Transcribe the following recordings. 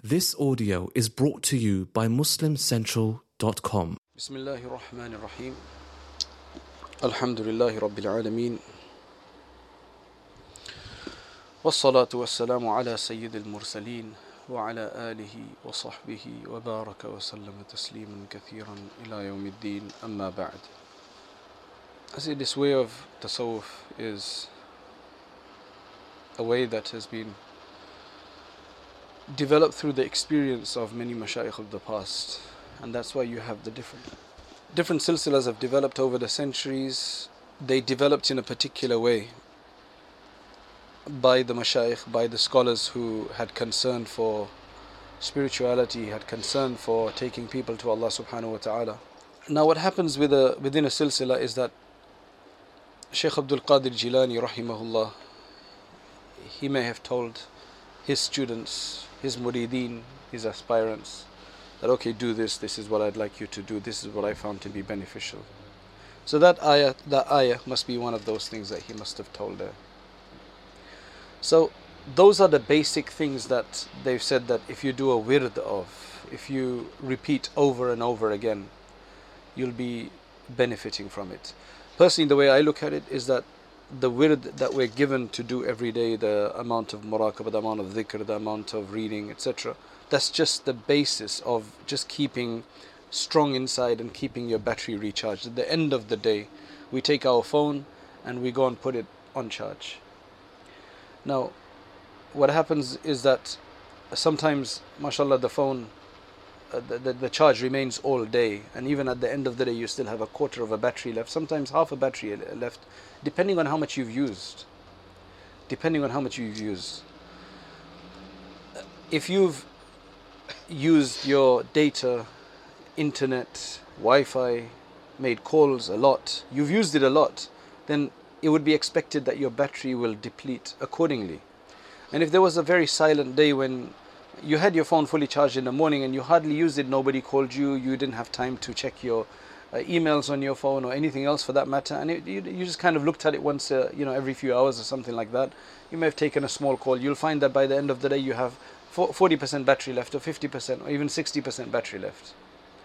This audio is brought to you by MuslimCentral.com. Bismillahir Rahmanir Rahim. Alhamdulillahi Rabbil Alameen. Wassalatu wassalamu ala Sayyidil Mursaleen wa ala alihi wa sahbihi wa baraka wa sallama tasliman kathiran ila yawmiddin amma ba'd. I see this way of tasawwuf is a way that has been developed through the experience of many mashayikh of the past, and that's why you have the different silsilas have developed over the centuries. They developed in a particular way by the mashayikh, by the scholars who had concern for spirituality, had concern for taking people to Allah subhanahu wa ta'ala. Now what happens within a silsila is that Shaykh Abdul Qadir Jilani rahimahullah, he may have told his students, his murideen, his aspirants, that okay, do this, this is what I'd like you to do, this is what I found to be beneficial. So that ayah must be one of those things that he must have told there. So those are the basic things that they've said, that if you do a wird of, if you repeat over and over again, you'll be benefiting from it. Personally, the way I look at it is that the wird that we're given to do every day, the amount of muraqabah, the amount of dhikr, the amount of reading, etc., that's just the basis of just keeping strong inside and keeping your battery recharged. At the end of the day, we take our phone and we go and put it on charge. Now, what happens is that sometimes, mashallah, the phone, the charge remains all day, and even at the end of the day you still have a quarter of a battery left, sometimes half a battery left, depending on how much you've used. If you've used your data, internet, Wi-Fi, made calls a lot, you've used it a lot, then it would be expected that your battery will deplete accordingly. And if there was a very silent day when you had your phone fully charged in the morning and you hardly used it, nobody called you, you didn't have time to check your emails on your phone or anything else for that matter, and you just kind of looked at it once every few hours or something like that, you may have taken a small call, you'll find that by the end of the day you have 40% battery left, or 50%, or even 60% battery left.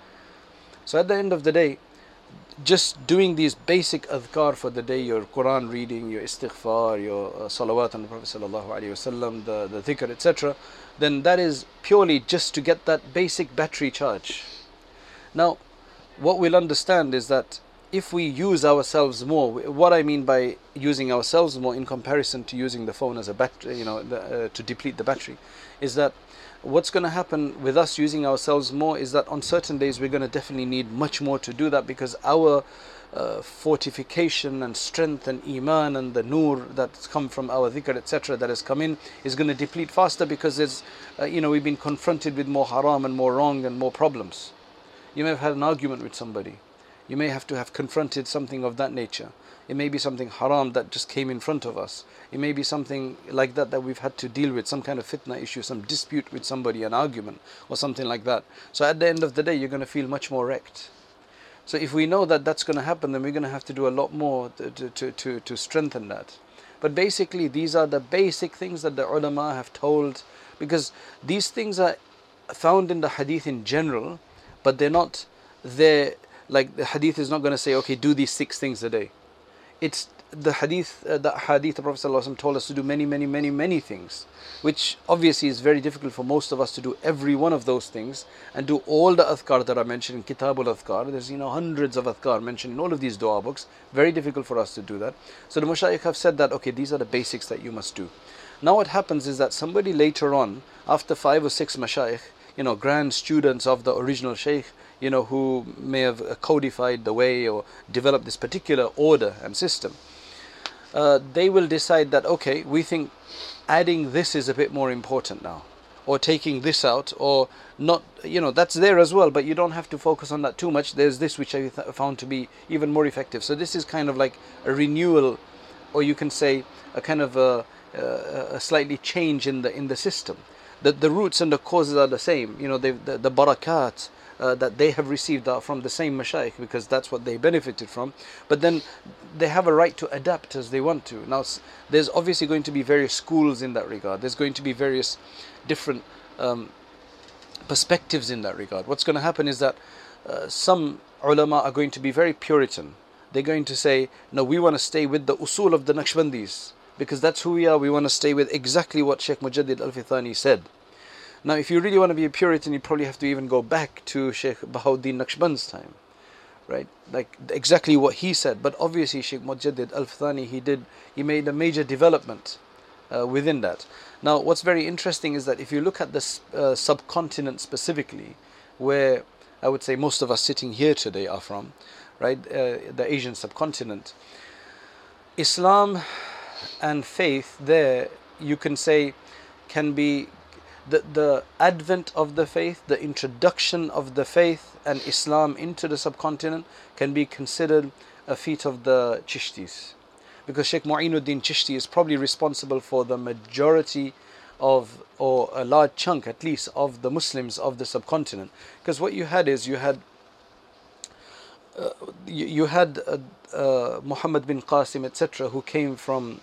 So at the end of the day, just doing these basic adhkar for the day, your Quran reading, your istighfar, your salawat on the Prophet sallallahu alaihi wasallam, the dhikr, etc., then that is purely just to get that basic battery charge. Now, what we'll understand is that if we use ourselves more, what I mean by using ourselves more in comparison to using the phone as a battery, to deplete the battery, is that what's going to happen with us using ourselves more is that on certain days we're going to definitely need much more to do that, because our fortification and strength and iman and the nur that's come from our dhikr, etc., that has come in, is going to deplete faster, because there's we've been confronted with more haram and more wrong and more problems. You may have had an argument with somebody, you may have to have confronted something of that nature. It may be something haram that just came in front of us. It may be something like that we've had to deal with, some kind of fitna issue, some dispute with somebody, an argument or something like that. So at the end of the day, you're going to feel much more wrecked. So if we know that that's going to happen, then we're going to have to do a lot more to strengthen that. But basically, these are the basic things that the ulama have told, because these things are found in the hadith in general, but they're not there. Like the hadith is not going to say, okay, do these 6 things a day. It's the hadith, the Prophet ﷺ told us to do many things, which obviously is very difficult for most of us to do every one of those things and do all the adhkar that are mentioned in Kitabul Adhkar. There's hundreds of adhkar mentioned in all of these dua books. Very difficult for us to do that. So the mashayikh have said that, okay, these are the basics that you must do. Now what happens is that somebody later on, after 5 or 6 mashayikh, grand students of the original shaykh, who may have codified the way or developed this particular order and system, they will decide that, okay, we think adding this is a bit more important now, or taking this out, or not, that's there as well, but you don't have to focus on that too much. There's this which I found to be even more effective. So this is kind of like a renewal, or you can say a kind of a slightly change in the system. The roots and the causes are the same. The barakat that they have received are from the same mashayikh, because that's what they benefited from. But then they have a right to adapt as they want to. Now, there's obviously going to be various schools in that regard. There's going to be various different perspectives in that regard. What's going to happen is that some ulama are going to be very Puritan. They're going to say, no, we want to stay with the usul of the Naqshbandis because that's who we are. We want to stay with exactly what Sheikh Mujaddid Al-Fithani said. Now, if you really want to be a Puritan, you probably have to even go back to Sheikh Bahauddin Naqshband's time, right? Like exactly what he said. But obviously, Sheikh Mujaddid Al-Fithani, he made a major development within that. Now, what's very interesting is that if you look at the subcontinent specifically, where I would say most of us sitting here today are from, right? The Asian subcontinent, Islam and faith there, you can say, can be the advent of the faith, the introduction of the faith and Islam into the subcontinent can be considered a feat of the Chishtis. Because Sheikh Mu'inuddin Chishti is probably responsible for the majority of, or a large chunk at least, of the Muslims of the subcontinent. Because what you had is, you had Muhammad bin Qasim, etc., who came from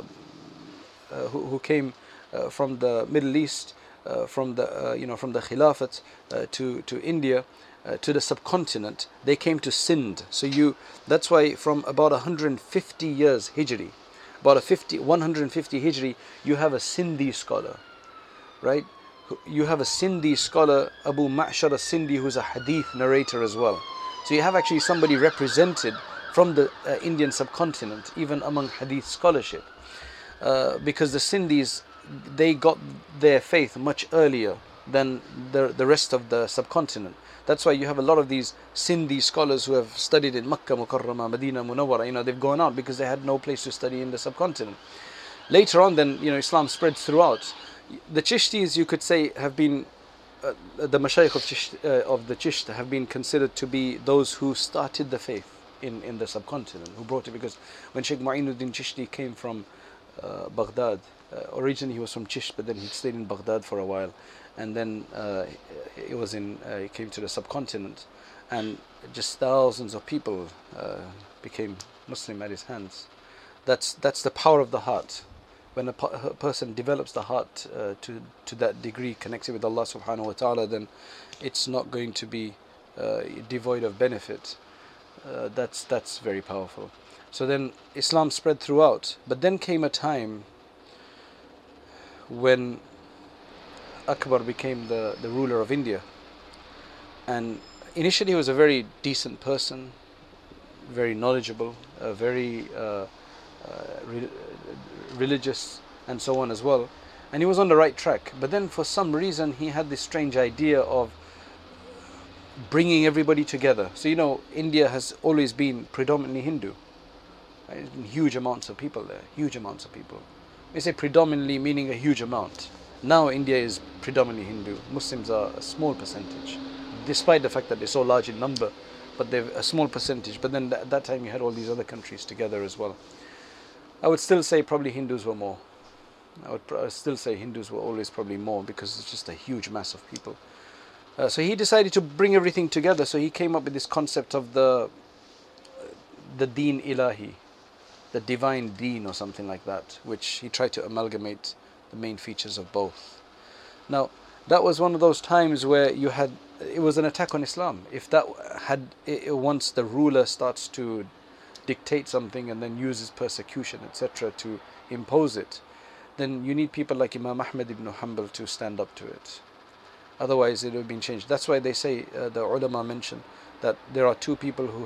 from the Middle East, from the from the Khilafat to India, to the subcontinent. They came to Sindh. So that's why from about 150 years Hijri, about 150 Hijri, you have a Sindhi scholar, right? You have a Sindhi scholar, Abu Ma'shar al-Sindhi, who's a hadith narrator as well. So you have actually somebody represented from the Indian subcontinent, even among hadith scholarship, because the Sindhis, they got their faith much earlier than the rest of the subcontinent. That's why you have a lot of these Sindhi scholars who have studied in Makkah Mukarramah, Medina Munawwara. They've gone out because they had no place to study in the subcontinent. Later on, then Islam spread throughout. The Chishtis, you could say, have been the Mashayikh of the Chisht have been considered to be those who started the faith in the subcontinent, who brought it. Because when Sheikh Mu'inuddin Chishti came from Baghdad, originally he was from Chisht, but then he stayed in Baghdad for a while, and then he came to the subcontinent, and just thousands of people became Muslim at his hands. That's the power of the heart. When a person develops the heart to that degree, connected with Allah subhanahu wa ta'ala, then it's not going to be devoid of benefit. That's very powerful. So then Islam spread throughout, but then came a time when Akbar became the ruler of India, and initially he was a very decent person, very knowledgeable, very religious and so on as well, and he was on the right track. But then for some reason he had this strange idea of bringing everybody together. So India has always been predominantly Hindu, right? There's been huge amounts of people there, huge amounts of people. We say predominantly meaning a huge amount. Now India is predominantly Hindu. Muslims are a small percentage, despite the fact that they're so large in number, but they're a small percentage. But then at that time you had all these other countries together as well. I would still say probably Hindus were more. I would still say Hindus were always probably more, because it's just a huge mass of people. So he decided to bring everything together. So he came up with this concept of the Deen Ilahi, the divine Deen or something like that, which he tried to amalgamate the main features of both. Now, that was one of those times where it was an attack on Islam. If once the ruler starts to dictate something and then uses persecution, etc., to impose it, then you need people like Imam Ahmad ibn Hanbal to stand up to it. Otherwise it would have been changed. That's why they say, the ulama mention, that there are two people who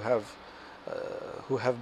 have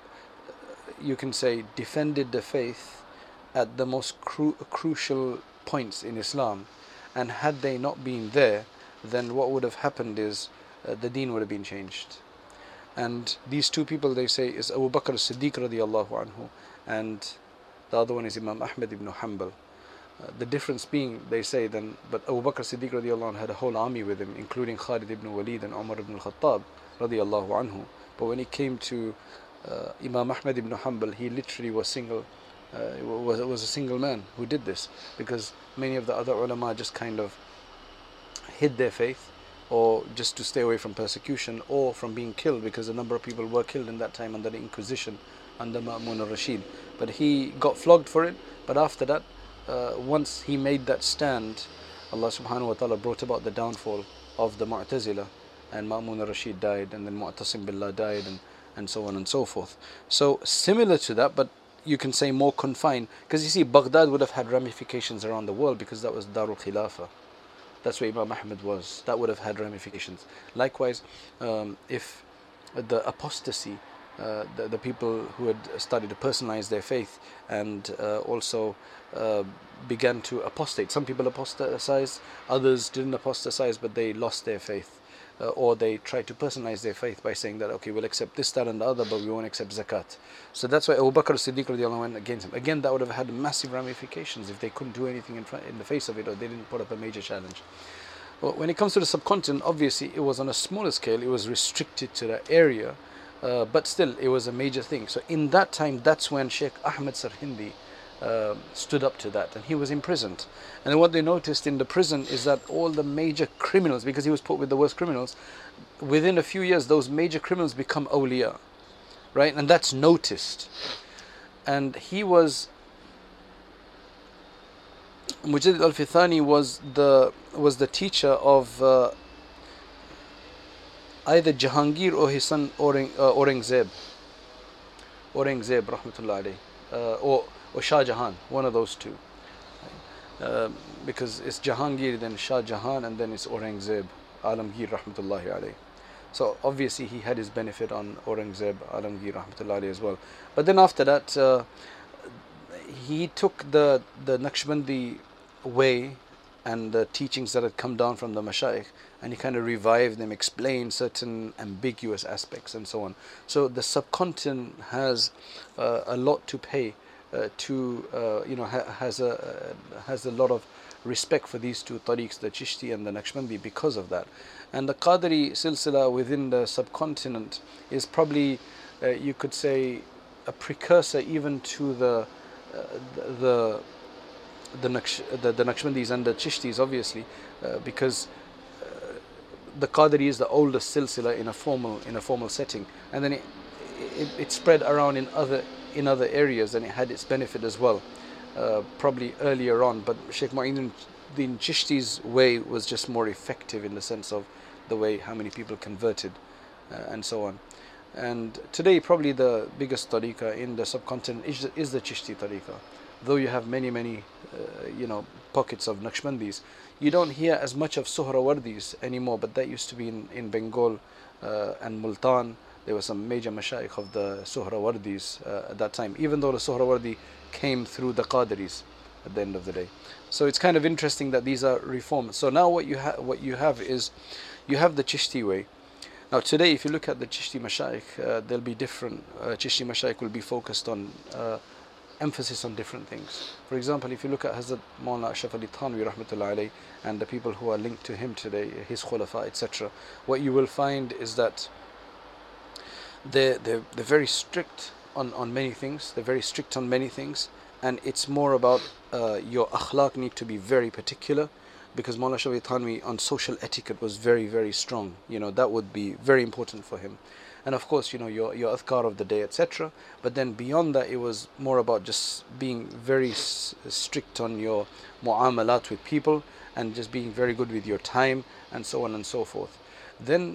you can say defended the faith at the most crucial points in Islam, and had they not been there, then what would have happened is the deen would have been changed. And these two people, they say, is Abu Bakr as-Siddiq radiyallahu anhu, and the other one is Imam Ahmad ibn Hanbal. The difference being, they say, but Abu Bakr as-Siddiq radiyallahu anhu had a whole army with him, including Khalid ibn Walid and Umar ibn al-Khattab radiyallahu anhu. But when it came to Imam Ahmad ibn Hanbal, he literally was was a single man who did this, because many of the other ulama just kind of hid their faith, or just to stay away from persecution or from being killed, because a number of people were killed in that time under the Inquisition, under Ma'mun al-Rashid. But he got flogged for it. But after that, once he made that stand, Allah subhanahu wa ta'ala brought about the downfall of the Mu'tazila, and Ma'mun al-Rashid died, and then Mu'tasim Billah died, and so on and so forth. So similar to that, but you can say more confined, because you see Baghdad would have had ramifications around the world, because that was Darul Khilafah. That's where Imam Ahmad was. That would have had ramifications. Likewise, if the apostasy, the people who had started to personalize their faith and also began to apostate. Some people apostatized, others didn't apostatize, but they lost their faith. Or they tried to personalize their faith by saying that, okay, we'll accept this, that, and the other, but we won't accept zakat. So that's why Abu Bakr as-Siddiq radiallahu anhu went against him. Again, that would have had massive ramifications if they couldn't do anything in the face of it, or they didn't put up a major challenge. Well, when it comes to the subcontinent, obviously it was on a smaller scale, it was restricted to that area, but still it was a major thing. So in that time, that's when Sheikh Ahmed Sarhindi stood up to that, and he was imprisoned. And then what they noticed in the prison is that all the major criminals, because he was put with the worst criminals, within a few years those major criminals become awliya, right? And that's noticed. And he was, Mujaddid al-Fithani was the teacher of either Jahangir or his son Aurangzeb rahmatullah alayh, or Shah Jahan, one of those two, because it's Jahangir, then Shah Jahan, and then it's Aurangzeb Alamgir rahmatullahi alayh. So obviously he had his benefit on Aurangzeb Alamgir rahmatullahi alayh as well. But then after that, he took the Naqshbandi way and the teachings that had come down from the Mashayikh, and he kind of revived them, explained certain ambiguous aspects and so on. So the subcontinent has a lot to pay has a lot of respect for these two tariqs, the Chishti and the Naqshbandi, because of that. And the Qadri silsila within the subcontinent is probably, you could say, a precursor even to the Naqshbandis and the Chishtis, obviously, because the Qadri is the oldest silsila in a formal setting, and then it spread around in other areas, and it had its benefit as well, probably earlier on. But Sheikh Mu'in Din Chishti's way was just more effective in the sense of the way how many people converted and so on. And today probably the biggest tariqah in the subcontinent is the Chishti tariqah. Though you have many pockets of Naqshbandis, you don't hear as much of Suhrawardis anymore, but that used to be in Bengal and Multan. There were some major mashayikh of the Suhrawardis at that time, even though the Suhrawardi came through the Qadiris at the end of the day. So it's kind of interesting that these are reforms. So now what you have is you have the Chishti way. Now today, if you look at the Chishti mashayikh, they'll be different. Chishti mashayikh will be focused on emphasis on different things. For example, if you look at Hazrat Maulana Ashraf Ali Thanwi rahmatullahi alayhi and the people who are linked to him today, his khulafa, etc., what you will find is that they're very strict on many things. They're very strict on many things, and it's more about your akhlaq need to be very particular, because Maulana Ashraf Ali Thanwi on social etiquette was very, very strong. That would be very important for him. And of course, your adhkar of the day, etc. But then beyond that, it was more about just being very strict on your mu'amalat with people, and just being very good with your time, and so on and so forth. Then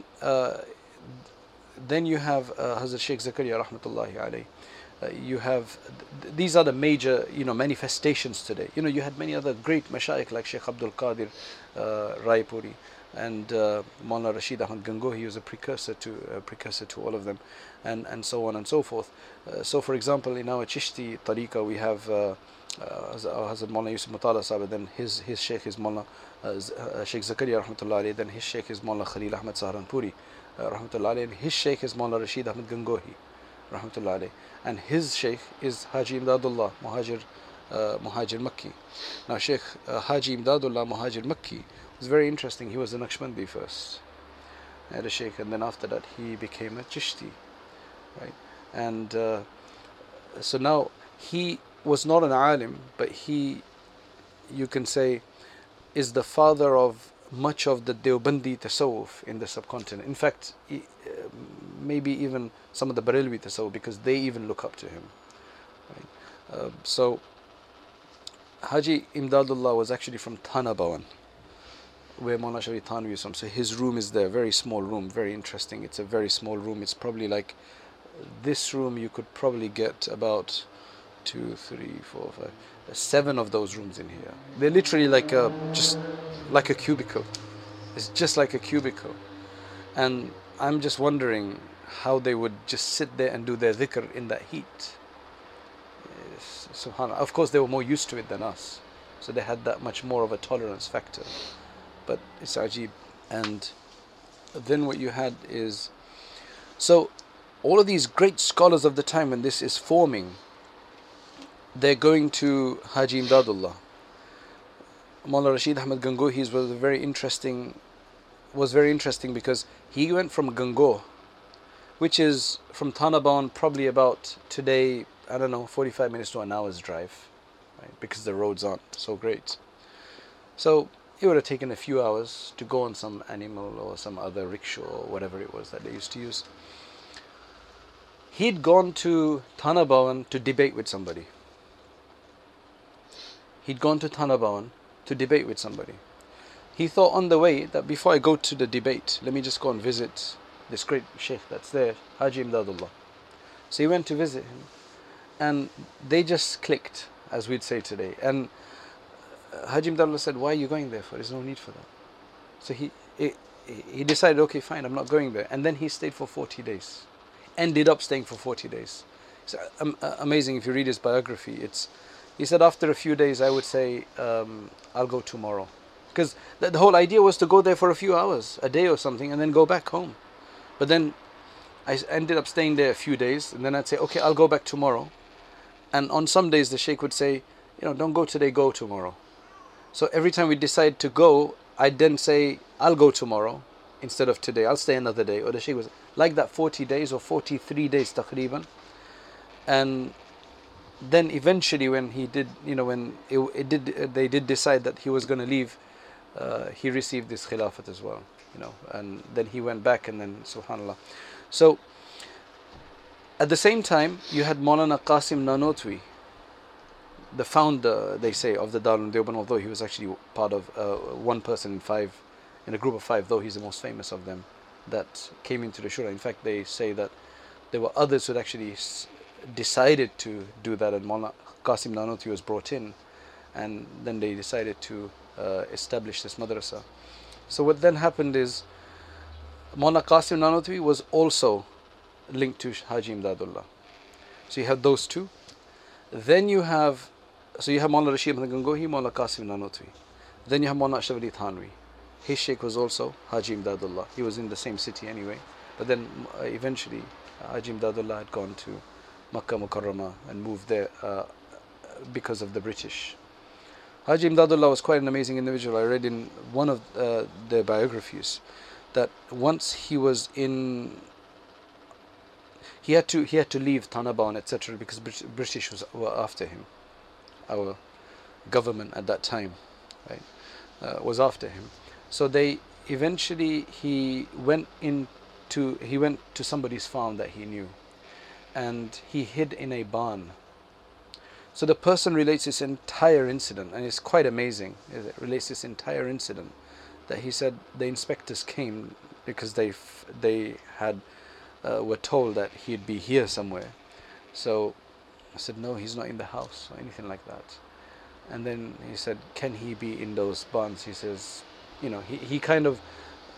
you have Hazrat Sheikh Zakaria rahmatullahi alayhi. You have these are the major manifestations today. You had many other great mashayikh like Sheikh Abdul Qadir Raipuri and Maulana Rashid Ahmad Gangohi. He was a precursor to all of them, and so on and so forth. So for example, in our Chishti tariqa we have Hazrat Maulana Yusuf Mutala Sahib, then his sheikh is Maulana Sheikh Zakaria rahmatullah alayhi, then his sheikh is Maulana Khalil Ahmad Saharanpuri rahmatullah alayhi, and his sheikh is Maulana Rashid Ahmad Gangohi rahmatullah alayhi, and his sheikh is Haji Imdadullah Muhajir Makki. Now Sheikh Haji Imdadullah Muhajir Makki was very interesting. He was a Naqshbandi first, had a sheikh, and then after that he became a Chishti, right? And so now he was not an alim, but he, you can say, is the father of much of the Deobandi tasawwuf in the subcontinent. In fact, maybe even some of the Barelvi tasawwuf, because they even look up to him, right? So Haji Imdadullah was actually from Thana Bhawan, where Maulana Sharif Thanwi is from. So his room is there, very small room, very interesting. It's a very small room. It's probably like this room. You could probably get about 2, 3, 4, 5, 7 of those rooms in here. They're literally like just like a cubicle. It's just like a cubicle. And I'm just wondering how they would just sit there and do their dhikr in that heat. Yes, subhanAllah. Of course, they were more used to it than us, so they had that much more of a tolerance factor. But it's ajib. And then what you had is, so all of these great scholars of the time when this is forming, they're going to Haji Imdadullah. Maulana Rashid Ahmad Gangohi was very interesting because he went from Gangoh, which is from Tanaban probably about today, I don't know, 45 minutes to an hour's drive, right? Because the roads aren't so great. So it would have taken a few hours to go on some animal or some other rickshaw or whatever it was that they used to use. He'd gone to Tanaban to debate with somebody. He thought on the way that before I go to the debate, let me just go and visit this great sheikh that's there, Haji Imdadullah. So he went to visit him, and they just clicked, as we'd say today. And Haji Imdadullah said, "Why are you going there for? There's no need for that." So he decided, okay, fine, I'm not going there. And then he stayed for 40 days. Ended up staying for 40 days. It's amazing if you read his biography. He said, after a few days, I would say, I'll go tomorrow. Because the whole idea was to go there for a few hours, a day or something, and then go back home. But then I ended up staying there a few days, and then I'd say, okay, I'll go back tomorrow. And on some days, the sheikh would say, don't go today, go tomorrow. So every time we decide to go, I'd then say, I'll go tomorrow instead of today. I'll stay another day. Or the sheikh was like that 40 days or 43 days taqriban. And then eventually when he did, they did decide that he was going to leave, he received this khilafat as well, and then he went back, and then subhanallah. So at the same time, you had Maulana Qasim Nanotwi, the founder, they say, of the Darul Deoband, although he was actually part of one person in a group of 5, though he's the most famous of them, that came into the Shura. In fact, they say that there were others who actually decided to do that, and Maulana Qasim Nanotwi was brought in, and then they decided to establish this madrasa. So what then happened is Maulana Qasim Nanotwi was also linked to Haji Imdadullah. So you have those two. Then you have Maulana Rashid Ahmad Gangohi, Maulana Qasim Nanotwi. Then you have Maulana Ashraf Ali Thanwi. His sheikh was also Haji Imdadullah. He was in the same city anyway. But then eventually Haji Imdadullah had gone to Makkah Mukarramah and moved there because of the British. Haji Imdadullah was quite an amazing individual. I read in one of their biographies that once he was in, he had to leave Tanaban, etc., because British were after him. Our government at that time, right, was after him. So they eventually he went to somebody's farm that he knew, and he hid in a barn. So the person relates this entire incident, and it's quite amazing. It relates this entire incident that he said the inspectors came because they were told that he'd be here somewhere. So I said, no, he's not in the house or anything like that. And then he said, can he be in those barns? He says, he kind of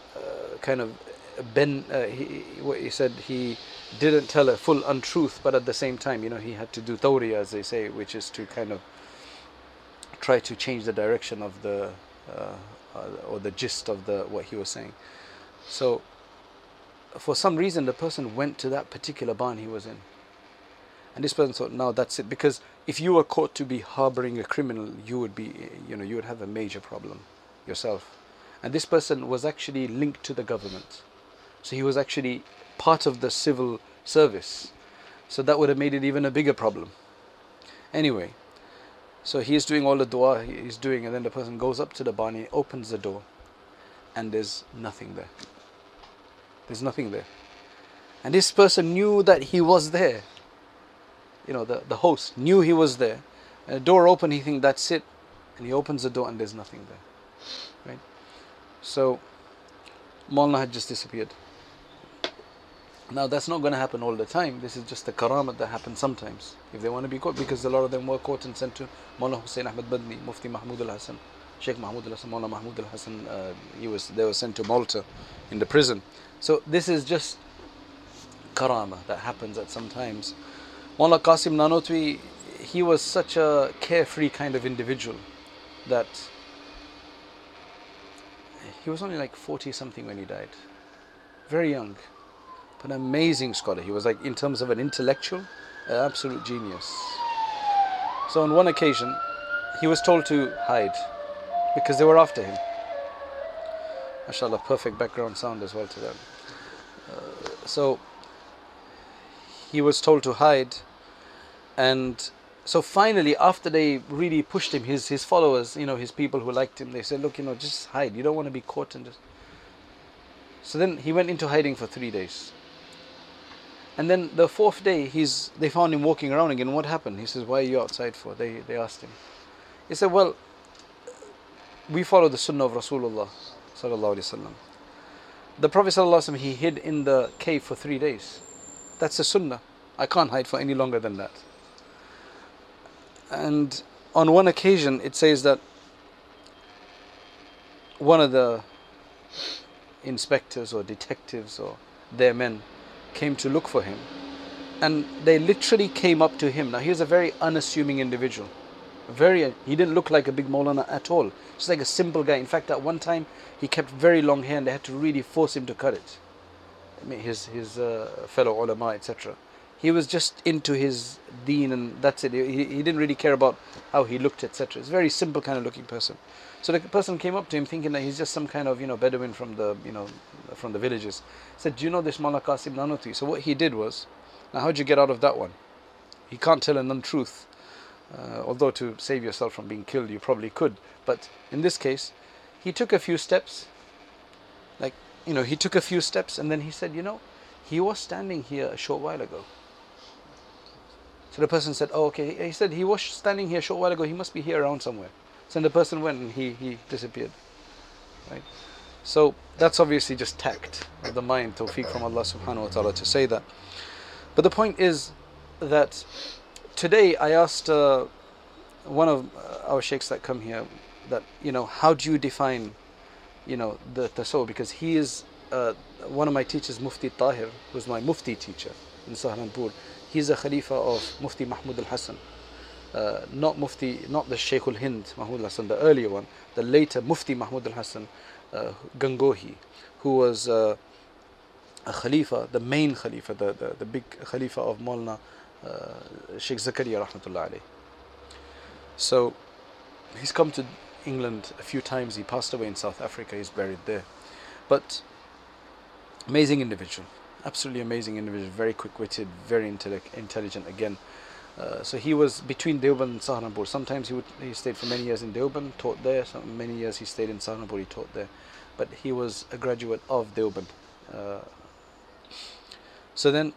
he said he didn't tell a full untruth, but at the same time, he had to do tawriya, as they say, which is to kind of try to change the direction of the or the gist of what he was saying. So for some reason, the person went to that particular barn he was in, and this person thought, now that's it, because if you were caught to be harboring a criminal, you would be, you would have a major problem yourself. And this person was actually linked to the government. So he was actually part of the civil service. So that would have made it even a bigger problem. Anyway, so he is doing all the dua he's doing, and then the person goes up to the barn, he opens the door, and there's nothing there. There's nothing there. And this person knew that he was there. The host knew he was there. And the door opened, he thinks, that's it. And he opens the door and there's nothing there. Right? So Maulana had just disappeared. Now that's not going to happen all the time. This is just a karamat that happens sometimes. If they want to be caught, because a lot of them were caught and sent to Maulana Hussain Ahmad Badni, Mufti Mahmud al-Hassan, Sheikh Mahmud al-Hassan, Maulana Mahmud al-Hassan, they were sent to Malta in the prison. So this is just karama that happens at some times. Maulana Qasim Nanotwi, he was such a carefree kind of individual that he was only like 40 something when he died. Very young. But an amazing scholar. He was like, in terms of an intellectual, an absolute genius. So on one occasion, he was told to hide because they were after him. MashaAllah, perfect background sound as well to them. So he was told to hide, and so finally, after they really pushed him, his followers, his people who liked him, they said, look, just hide. You don't want to be caught. So then he went into hiding for 3 days. And then the 4th day, they found him walking around again. What happened? He says, why are you outside for? They asked him. He said, well, we follow the sunnah of Rasulullah sallallahu alaihi wasallam. The Prophet sallallahu alaihi wasallam, he hid in the cave for 3 days. That's the sunnah. I can't hide for any longer than that. And on one occasion, it says that one of the inspectors or detectives or their men came to look for him, and they literally came up to him. Now he was a very unassuming individual, he didn't look like a big Maulana at all, just like a simple guy. In fact, at one time he kept very long hair and they had to really force him to cut it. I mean, his fellow ulama, etc. He was just into his deen and that's it. He didn't really care about how he looked, etc. It's a very simple kind of looking person. So the person came up to him thinking that he's just some kind of Bedouin from the villages. Said, do you know this Maulana Qasim Nanotwi? So what he did was, now how'd you get out of that one? He can't tell an untruth. Although to save yourself from being killed you probably could, but in this case he took a few steps, he took a few steps, and then he said, he was standing here a short while ago. So the person said, oh okay. He said, he was standing here a short while ago, he must be here around somewhere. So the person went and he disappeared, right? So that's obviously just tact of the mind, tawfiq from Allah subhanahu wa ta'ala to say that. But the point is that today I asked one of our sheikhs that come here that, how do you define, the tasawwuf? Because he is one of my teachers, Mufti Tahir, who's my Mufti teacher in Saharanpur. He's a Khalifa of Mufti Mahmud al-Hassan. Not the Shaykh al-Hind Mahmud al-Hassan, the earlier one, the later Mufti Mahmud al-Hassan Gangohi, who was a Khalifa, the main Khalifa, the big Khalifa of Maulana Sheikh Zakaria rahmatullah alayh. So he's come to England a few times. He passed away in South Africa, he's buried there. But amazing individual, absolutely amazing individual, very quick-witted, very intelligent again. So he was between Deoband and Saharanpur. Sometimes he stayed for many years in Deoband, taught there. Many years he stayed in Saharanpur, he taught there. But he was a graduate of Deoband. So then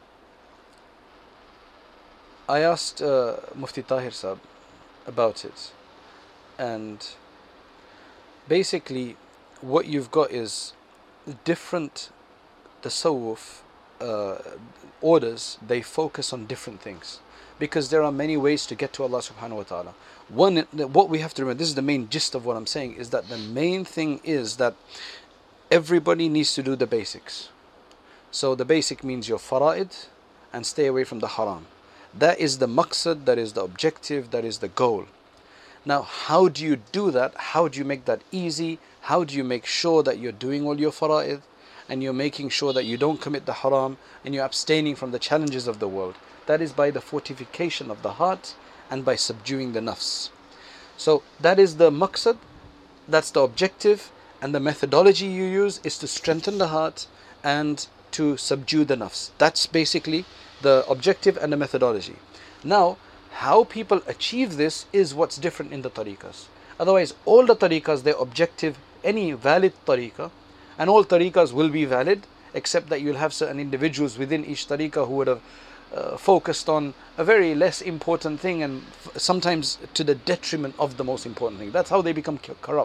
I asked Mufti Tahir Sahib about it, and basically what you've got is different tasawwuf orders. They focus on different things because there are many ways to get to Allah subhanahu wa ta'ala. What we have to remember, this is the main gist of what I'm saying, is that the main thing is that everybody needs to do the basics. So the basic means your fara'id and stay away from the haram. That is the maqsad, that is the objective, that is the goal. Now, how do you do that? How do you make that easy? How do you make sure that you're doing all your fara'id and you're making sure that you don't commit the haram and you're abstaining from the challenges of the world? That is by the fortification of the heart and by subduing the nafs. So that is the maqsad, that's the objective, and the methodology you use is to strengthen the heart and to subdue the nafs. That's basically the objective and the methodology. Now, how people achieve this is what's different in the tariqas. Otherwise, all the tariqas, their objective, any valid tariqa, and all tariqas will be valid, except that you'll have certain individuals within each tariqa who would have focused on a very less important thing, and sometimes to the detriment of the most important thing. That's how they become corrupt.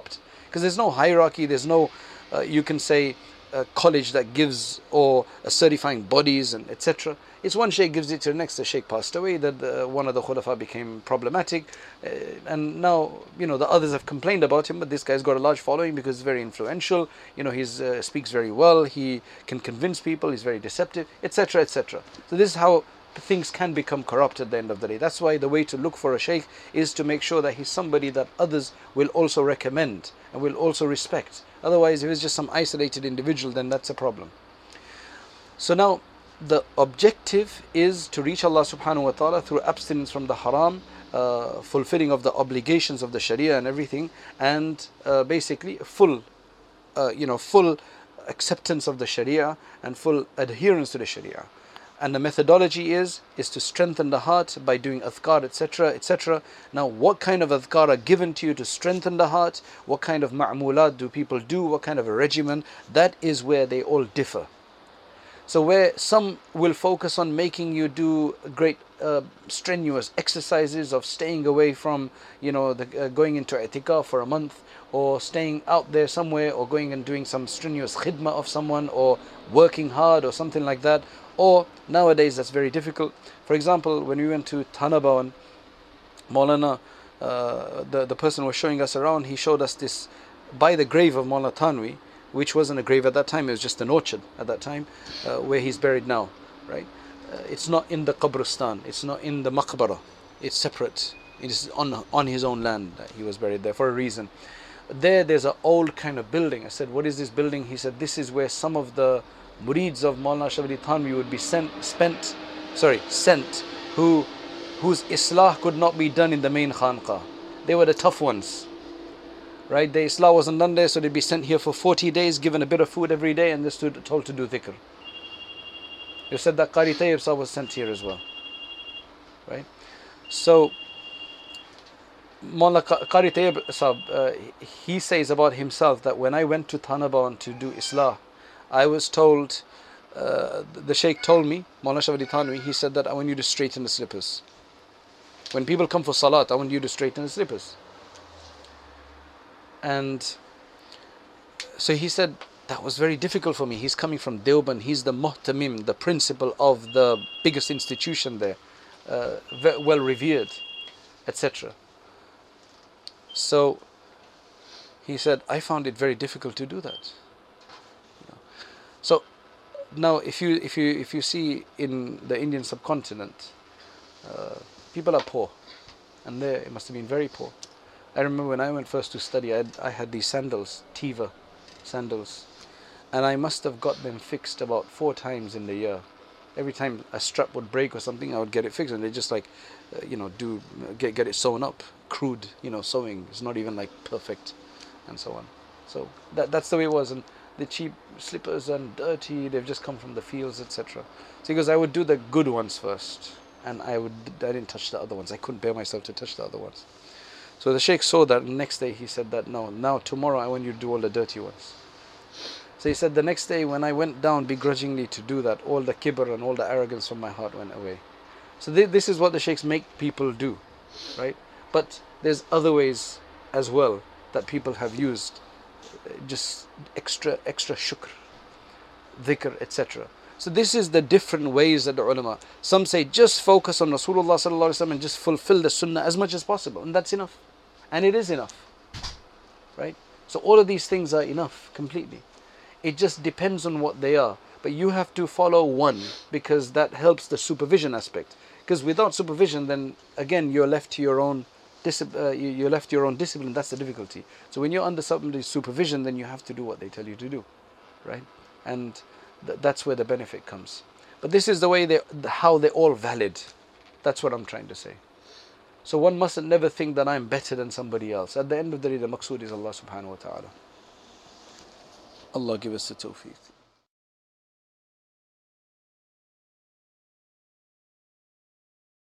Because there's no hierarchy, there's no, you can say, college that gives or certifying bodies and etc. It's one sheikh gives it to the next. The sheikh passed away, that one of the khulafa became problematic, and now the others have complained about him, but this guy's got a large following because he's very influential. He speaks very well, he can convince people, he's very deceptive, etc., etc. So this is how things can become corrupt at the end of the day. That's why the way to look for a sheikh is to make sure that he's somebody that others will also recommend and will also respect. Otherwise, if it's just some isolated individual, then that's a problem. So now, the objective is to reach Allah subhanahu wa ta'ala through abstinence from the haram, fulfilling of the obligations of the sharia and everything, and basically full acceptance of the sharia and full adherence to the sharia. And the methodology is to strengthen the heart by doing adhkar, etc., etc. Now, what kind of adhkar are given to you to strengthen the heart? What kind of ma'mulat do people do? What kind of a regimen? That is where they all differ. So where some will focus on making you do great strenuous exercises of staying away from, going into i'tikaf for a month, or staying out there somewhere, or going and doing some strenuous khidmah of someone, or working hard or something like that. Or nowadays that's very difficult. For example, when we went to Thanabawan, Maulana, the person was showing us around, he showed us this, by the grave of Maulana Thanwi, which wasn't a grave at that time, it was just an orchard at that time, where he's buried now, right? It's not in the Qabristan, it's not in the Maqbara, it's separate. It is on his own land that he was buried there for a reason. There's an old kind of building. I said, what is this building? He said, this is where some of the murids of Maulana Shah Wali Thanwi would be sent, whose islah could not be done in the main khanqah. They were the tough ones, right? The islah wasn't done there, so they'd be sent here for 40 days, given a bit of food every day, and they're told to do dhikr. You said that Qari Tayyib Sahib was sent here as well, right? So Maulana Qari Tayyib Sahib, he says about himself that when I went to Thanabawan to do islah, I was told, the Shaykh told me, Maulana Shah Wali Thanwi, he said that I want you to straighten the slippers. When people come for salat, I want you to straighten the slippers. And so he said, that was very difficult for me. He's coming from Deoband, he's the muhtamim, the principal of the biggest institution there, well revered, etc. So he said, I found it very difficult to do that. So now, if you see in the Indian subcontinent, people are poor, and there it must have been very poor. I remember when I went first to study, I had these sandals, Tiva sandals, and I must have got them fixed about 4 times in the year. Every time a strap would break or something, I would get it fixed, and they just like, get it sewn up, crude, sewing. It's not even like perfect, and so on. So that's the way it was. And the cheap slippers and dirty, they've just come from the fields, etc. So he goes, I would do the good ones first, and I didn't touch the other ones. I couldn't bear myself to touch the other ones. So the Shaykh saw that, and the next day he said that, no, now tomorrow I want you to do all the dirty ones. So he said the next day when I went down begrudgingly to do that, all the kibr and all the arrogance from my heart went away. So this is what the Shaykhs make people do, right? But there's other ways as well that people have used, just extra shukr, dhikr, etc. So this is the different ways that the ulama, some say just focus on Rasulullah sallallahu alaihi wasallam and just fulfill the sunnah as much as possible, and that's enough, and it is enough, right? So all of these things are enough completely. It just depends on what they are, but you have to follow one, because that helps the supervision aspect. Because without supervision, then again you're left to your own you're left to your own discipline. That's the difficulty. So when you're under somebody's supervision, then you have to do what they tell you to do, right? And that's where the benefit comes. But this is the way how they're all valid. That's what I'm trying to say. So one mustn't never think that I'm better than somebody else. At the end of the day, the maqsood is Allah subhanahu wa ta'ala. Allah give us the tawfiq.